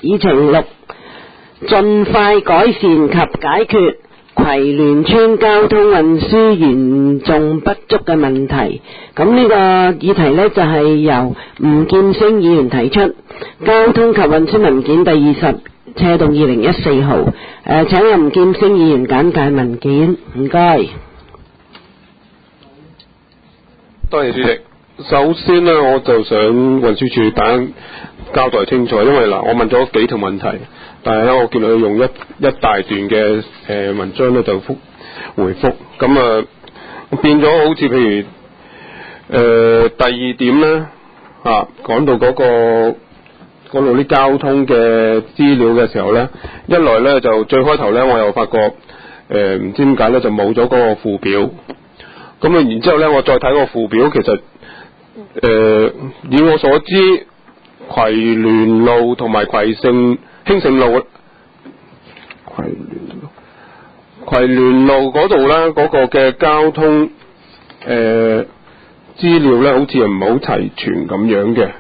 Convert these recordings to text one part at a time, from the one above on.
議程6，盡快改善及解決葵聯村交通運輸嚴重不足嘅問題。咁呢個議題呢，就係由吳劍星議員提出，交通及運輸文件第20斜動2014號。請吳劍星議員簡介文件，唔該。 多謝主席。首先呢，我就想運輸署大家交代清楚，因為嗱，我問咗幾條問題，但係咧，我見到佢用一大段嘅文章咧就回覆，咁變咗好似譬如第2點咧講到嗰度啲交通嘅資料嘅時候咧，一來咧就最開頭咧我又發覺唔知點解咧就冇咗嗰個附表，咁然之後咧我再睇個附表，其實以我所知，葵聯路同埋興盛路，葵聯路嗰度咧嗰個嘅交通資料咧，好似係唔係好齊全咁樣嘅。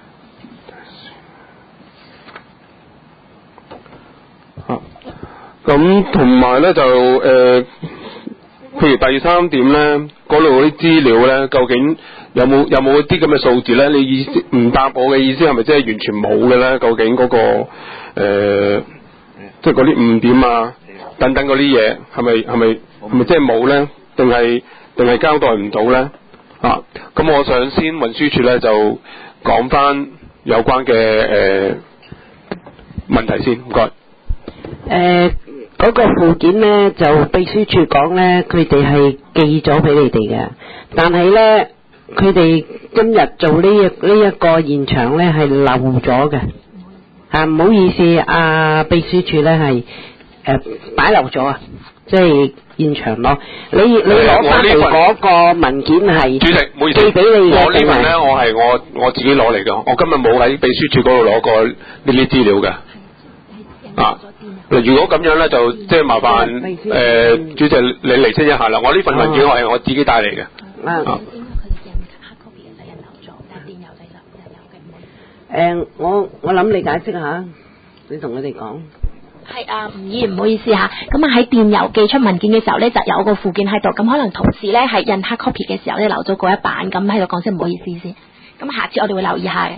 咁同埋咧就譬如第3點咧，嗰度啲資料咧，究竟有冇啲咁嘅數字咧？你意思唔答我嘅意思係咪即係完全冇嘅咧？究竟嗰個即係嗰啲誤點啊等等嗰啲嘢係咪即係冇咧？定係交代唔到咧？咁我想先運輸署咧就講翻有關嘅問題先，唔該。 嗰個附件呢，就秘書處講呢，佢哋係寄咗俾你哋嘅，但係呢，佢哋今日做呢一個現場呢，係漏咗嘅，唔好意思，秘書處呢係擺漏咗啊，即係現場攞，你攞翻嚟嗰個文件係主席，唔好意思， 寄俾你嘅， 我呢份呢，我係我自己攞嚟嘅，我今日冇喺秘書處嗰度攞過呢啲資料嘅。如果咁樣咧，就即係麻煩主席你釐清一下啦。我呢份文件我係我自己帶嚟嘅。 我諗你解釋下，你同佢哋講。 係吳議員唔好意思嚇，咁喺電郵寄出文件嘅時候咧，就有個附件喺度，咁可能同事咧係印 hard copy 嘅時候咧留咗嗰一版，咁喺度講聲唔好意思先。咁下次我哋會留意下嘅。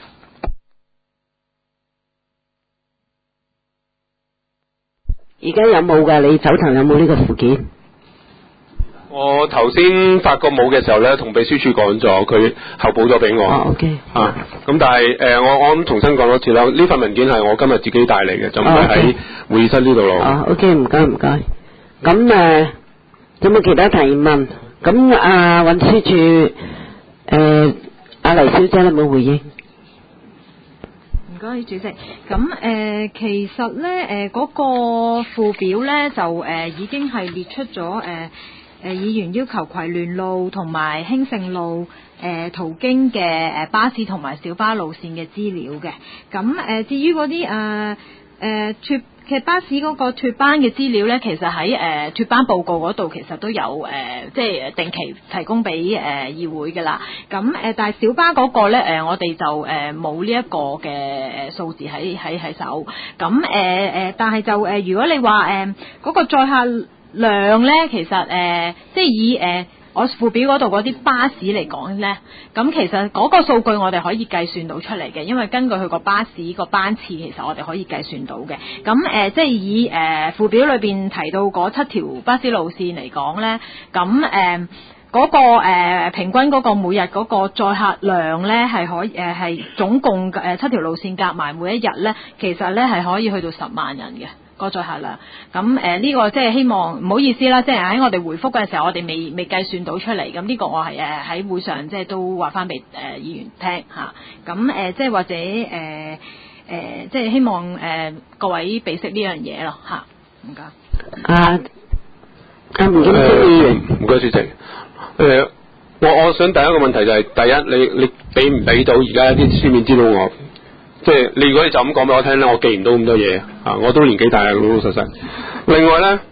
而家有冇㗎？你手頭有冇呢個附件？ 我頭先發覺冇嘅時候咧，同秘書處講咗，佢後補咗俾我。 OK。 咁但係我諗重新講多次啦，呢份文件係我今日自己帶嚟嘅，就唔係喺會議室呢度攞。 OK，唔該。咁有冇其他提問？咁運輸處黎小姐有冇回應？ 唔該，主席。咁其實咧嗰個附表咧就已經係列出咗議員要求葵聯路同埋興盛路途經嘅巴士同埋小巴路線嘅資料嘅。咁至於嗰啲其實巴士嗰個脫班嘅資料咧，其實喺脫班報告嗰度其實都有即係定期提供俾議會㗎啦。咁但係小巴嗰個咧我哋就冇呢一個嘅數字喺手。咁但係就如果你話嗰個載客量咧，其實即係以我附表嗰度嗰啲巴士嚟講咧，咁其實嗰個數據我哋可以計算到出嚟嘅，因為根據佢個巴士個班次，其實我哋可以計算到嘅。咁即係以附表裏邊提到嗰7條巴士路線嚟講咧，咁嗰個平均嗰個每日嗰個載客量咧係可以係總共7條路線夾埋每一日咧，其實咧係可以去到10萬人嘅。個載客量，咁呢個即係希望唔好意思啦，即係喺我哋回覆嘅時候，我哋未計算到出嚟，咁呢個我係喺會上即係都話翻俾議員聽嚇，咁即係或者即係希望各位備悉呢樣嘢咯嚇，唔該。 吳劍星議員， 唔該主席。我想第一個問題就係第一，你俾唔俾到而家啲書面資料我？即係你如果你就咁講俾我聽咧，我記唔到咁多嘢我都年紀大啦，老老實實。另外咧，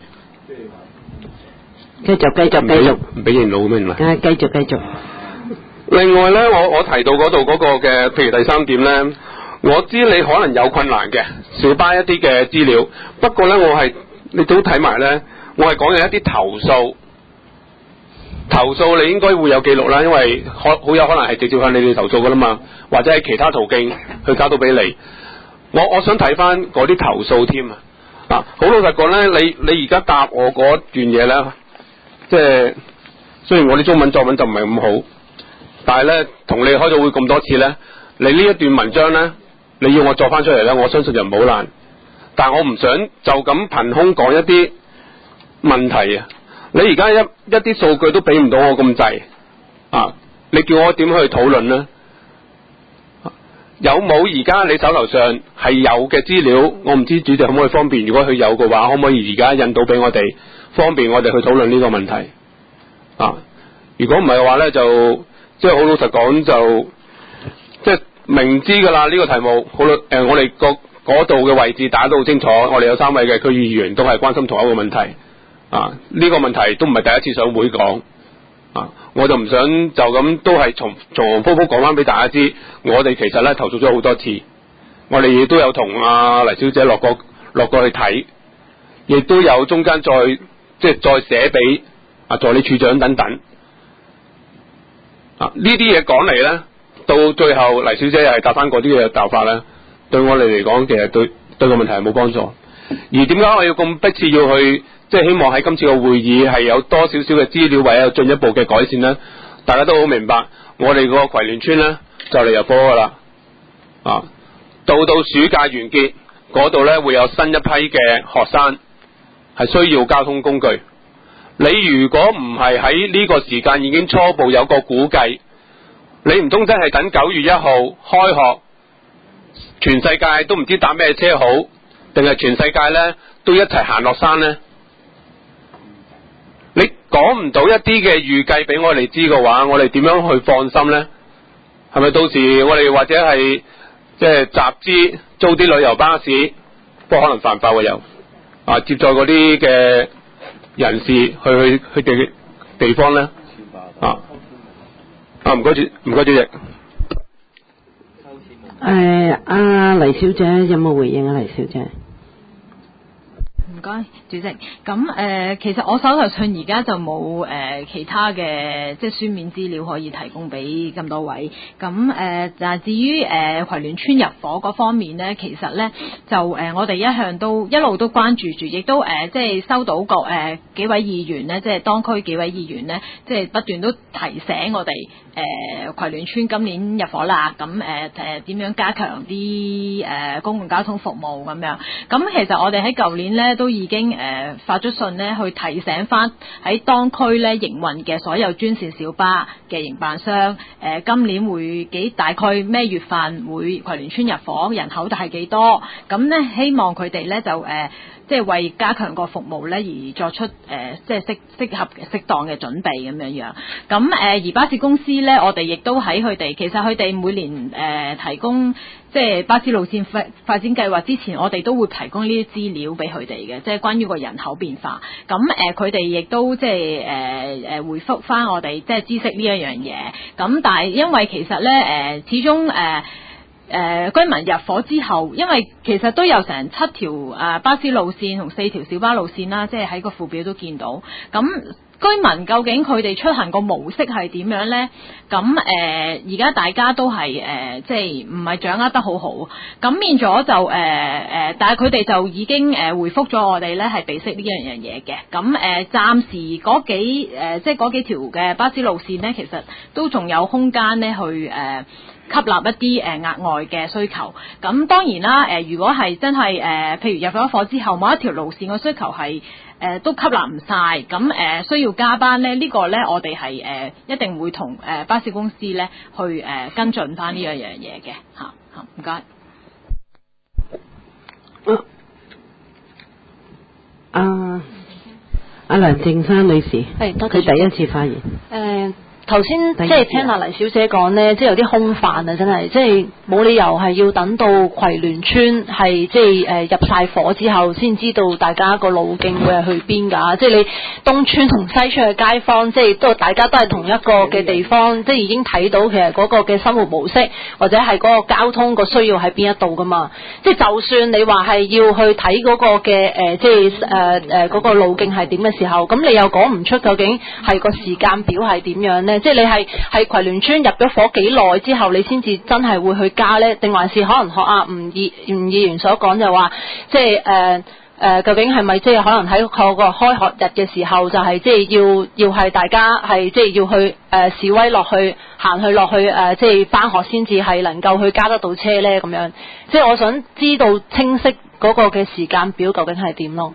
繼續， 唔俾認老咩？唔係。 繼續。 另外咧，我提到嗰度嗰個嘅，譬如第3點咧， 我知你可能有困難嘅，小巴一啲嘅資料，不過呢，你都睇埋呢，我係講緊一啲投訴你應該會有記錄啦，因為好有可能係直接向你哋投訴噶啦嘛，或者係其他途徑去交到俾你。我想睇翻嗰啲投訴添啊！嗱，好老實講呢，你而家答我嗰段嘢呢，即係雖然我啲中文作文就唔係咁好，但係呢，同你開咗會咁多次呢，你呢一段文章呢，你要我作翻出嚟呢，我相信就唔好難。但係我唔想就咁憑空講一啲問題啊！你而家一啲數據都俾唔到我咁滯啊！你叫我點去討論呢？有冇而家你手頭上係有嘅資料？我唔知主席可唔可以方便，如果佢有嘅話，可唔可以而家引到俾我哋，方便我哋去討論呢個問題啊？如果唔係嘅話呢，就即係好老實講，就即係明知㗎啦呢個題目，我哋嗰度嘅位置打得好清楚，我哋有3位嘅區議員都係關心同一個問題啊！呢個問題都唔係第一次上會講啊！我就唔想就咁都係重複複講翻俾大家知，我哋其實呢投訴咗好多次，我哋亦都有同黎小姐落過去睇，亦都有中間再寫俾助理處長等等啊！呢啲嘢講嚟呢，到最後黎小姐又係答翻嗰啲嘅答法呢，對我哋嚟講其實對個問題係冇幫助。而點解我要咁迫切要去希望喺今次嘅會議係有多少少嘅資料或者有進一步嘅改善呢？大家都好明白，我哋個葵聯村呢就嚟入伙噶啦啊！到暑假完結嗰度呢，會有新一批嘅學生係需要交通工具。你如果唔係喺呢個時間已經初步有個估計，你唔通真係等9月1號開學，全世界都唔知搭咩車好，定係全世界呢都一齊行落山呢？你講唔到一啲嘅預計俾我哋知嘅話，我哋點樣去放心呢？係咪到時我哋或者係集資租啲旅遊巴士，不過可能犯法喎又接載嗰啲嘅人士去嘅地方呢？唔該主席。 黎小姐有冇回應啊？黎小姐。 唔該，主席。咁其實我手頭上而家就冇其他嘅書面資料可以提供俾咁多位。咁但係至於葵聯村入伙嗰方面呢，其實呢就我哋一路都關注住，亦都收到幾位議員呢，當區幾位議員呢，不斷都提醒我哋葵聯村今年入伙啦。咁點樣加強啲公共交通服務咁樣。咁其實我哋喺舊年呢，都已經發咗信呢，去提醒翻喺當區呢營運嘅所有專線小巴嘅營辦商，今年會大概咩月份會葵聯村入伙，人口係幾多？咁呢，希望佢哋呢就為加強個服務呢而作出適合適當嘅準備咁樣。咁而巴士公司呢，我哋亦都喺其實佢哋每年提供巴士路線發展計劃之前，我哋都會提供呢啲資料俾佢哋嘅，關於個人口變化。咁佢哋亦都回覆翻我哋知悉呢一樣嘢。咁但係因為其實呢，始終居民入伙之後，因為其實都有成7條巴士路線同4條小巴路線啦，喺個附表都見到。咁居民究竟佢哋出行個模式係點樣呢？咁而家大家都係唔係掌握得好好，咁變咗就但係佢哋就已經回覆咗我哋呢係備悉呢樣嘢嘅。咁暫時嗰幾條嘅巴士路線呢，其實都仲有空間呢去吸納一啲額外嘅需求。咁當然啦，如果係真係譬如入咗伙之後，某一條路線嘅需求係都吸納唔晒，咁需要加班呢，呢個呢，我哋係一定會同巴士公司呢去跟進翻呢樣嘢嘅嚇。唔該。 阿梁靜珊女士， 係多謝佢第一次發言。 頭先即係聽阿黎小姐講咧，即係有啲空泛啊，真係即係冇理由係要等到葵聯村係即係入晒伙之後，先知道大家個路徑會係去邊㗎。即係你東村同西村嘅街坊，即係都大家都係同一個嘅地方，即係已經睇到其實嗰個嘅生活模式或者係嗰個交通個需要喺邊一度㗎嘛。即係就算你話係要去睇嗰個嘅即係嗰個路徑係點嘅時候，咁你又講唔出究竟係個時間表係點樣咧？即係你係葵聯村入咗伙幾耐之後，你先至真係會去加咧？定還是可能學阿吳議員所講就話，即係究竟係咪即係可能喺個開學日嘅時候，就係即係要係大家係即係要去示威落去行去落去即係返學先至係能夠去加得到車咧？咁樣即係我想知道清晰嗰個嘅時間表究竟係點咯？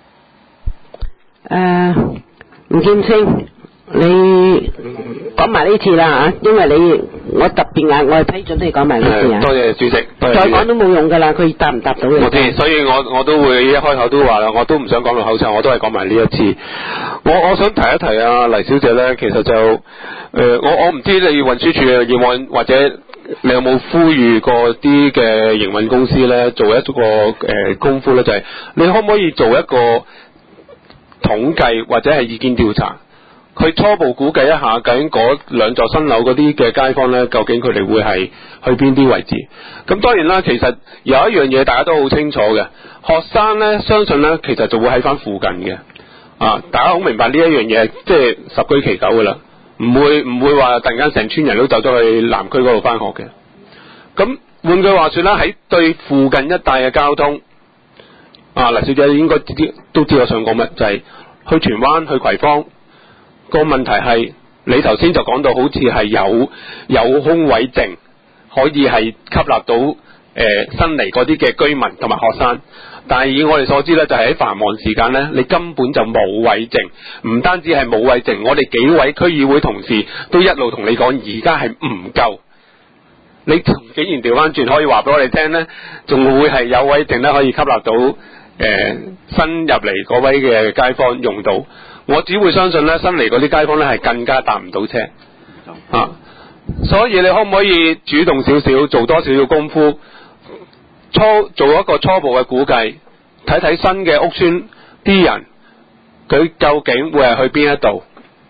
吳劍星，你講埋呢次啦嚇，因為我特別額外批准你講埋呢次啊。 多謝主席， 再講都冇用㗎啦，佢答唔答到你？ 我知，所以我都會一開口都話啦，我都唔想講到口臭，我都係講埋呢一次。我想提一提啊，黎小姐咧，其實就我唔知你運輸署嘅議案或者你有冇呼籲過啲嘅營運公司咧做一個功夫咧，就係你可唔可以做一個統計或者係意見調查？佢初步估計一下，究竟嗰兩座新樓嗰啲嘅街坊呢，究竟佢哋會係去邊啲位置？咁當然啦，其實有一樣嘢大家都好清楚嘅，學生呢，相信呢，其實就會喺翻附近嘅。大家好明白呢一樣嘢，即係十居其九噶啦，唔會話突然間成村人都走咗去南區嗰度翻學嘅。咁換句話說啦，喺對附近一帶嘅交通，黎小姐應該都知我想講乜，就係去荃灣、去葵芳。個問題係你頭先就講到好似係有空位剩，可以係吸納到新嚟嗰啲嘅居民同埋學生，但係以我哋所知呢，就係喺繁忙時間呢，你根本就冇位剩，唔單止係冇位剩，我哋幾位區議會同事都一路同你講，而家係唔夠。你竟然調翻轉可以話俾我哋聽呢，仲會係有位剩呢，可以吸納到新入嚟嗰位嘅街坊用到。我只會相信咧，新嚟嗰啲街坊咧係更加搭唔到車所以你可唔可以主動少少，做多少少功夫，做一個初步嘅估計，睇睇新嘅屋邨啲人佢究竟會係去邊一度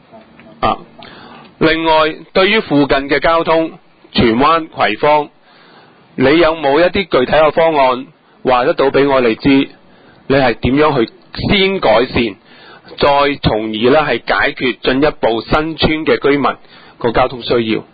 另外，對於附近嘅交通，荃灣、葵芳，你有冇一啲具體嘅方案話得到俾我哋知？你係點樣去先改善？再從而咧係解決進一步新村嘅居民個交通需要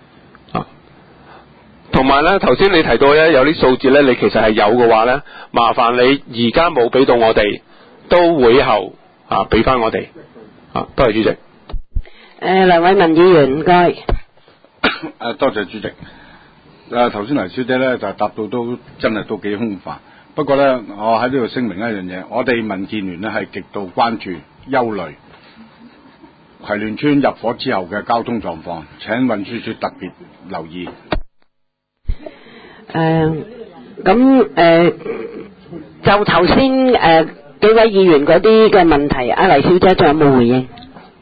同埋咧頭先你提到咧有啲數字咧，你其實係有嘅話咧，麻煩你而家冇俾到我哋，都會後俾翻我哋多謝主席。 梁偉文議員唔該。 多謝主席。頭先黎小姐咧就答到都真係都幾空泛。不過呢，我喺呢度聲明一樣嘢，我哋民建聯呢係極度關注、憂慮葵聯村入伙之後嘅交通狀況，請運輸署特別留意。 就頭先幾位議員嗰啲嘅問題，黎小姐仲有冇回應？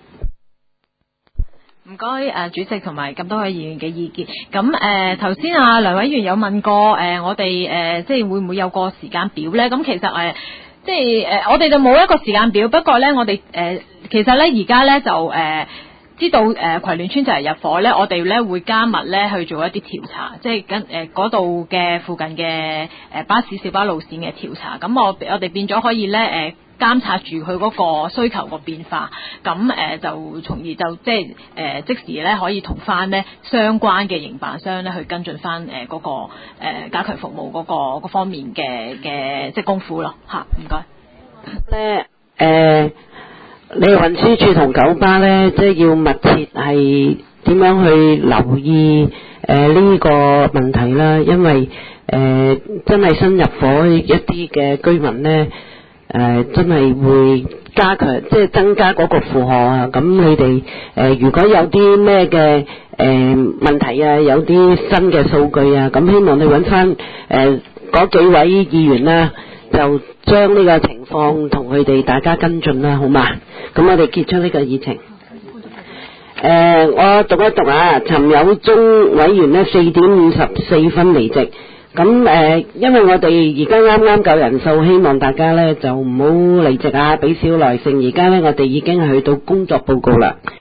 唔該主席同埋咁多位議員嘅意見。咁頭先梁委員有問過我哋即係會唔會有個時間表咧？咁其實即係我哋就冇一個時間表，不過咧我哋其實咧而家咧就知道葵聯村就嚟入伙咧，我哋咧會加密咧去做一啲調查，即係跟嗰度嘅附近嘅巴士小巴路線嘅調查。咁我哋變咗可以咧監察住佢嗰個需求個變化，咁就從而就即係即時咧可以同翻咧相關嘅營辦商咧去跟進翻嗰個加強服務嗰方面嘅即係功夫咯嚇，唔該。 你運輸署同九巴咧，即係要密切係點樣去留意呢個問題啦，因為真係新入伙一啲嘅居民咧。真係會加強，即係增加嗰個負荷啊！咁你哋如果有啲咩嘅問題啊，有啲新嘅數據啊，咁希望你揾翻嗰幾位議員啦，就將呢個情況同佢哋大家跟進啦，好嘛？咁我哋結束呢個議程。 我讀一讀啊，陳友忠委員呢4點54分離席。咁因為我哋而家啱啱夠人數，希望大家呢就唔好離席啊，俾少耐性。而家呢，我哋已經係去到工作報告啦。